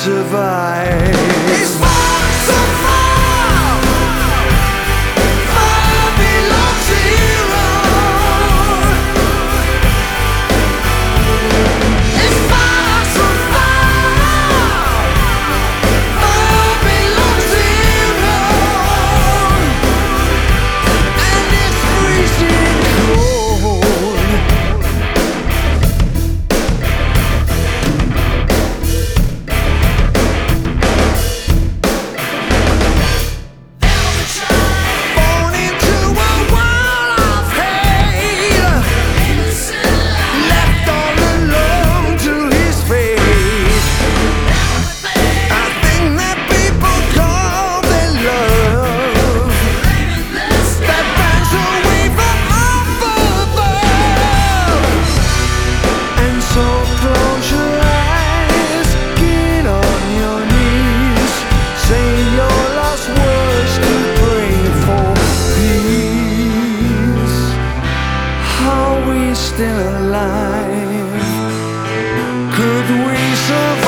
survive. It's far, so far, far below zero. It's far, so far, far below zero. And it's freezing cold. Born into a world of hate, left all alone to his fate. I think that people call their love that burns away from up above. And so close your eyes, get on your knees, say your last words to pray for peace. Are we still alive? Could we survive?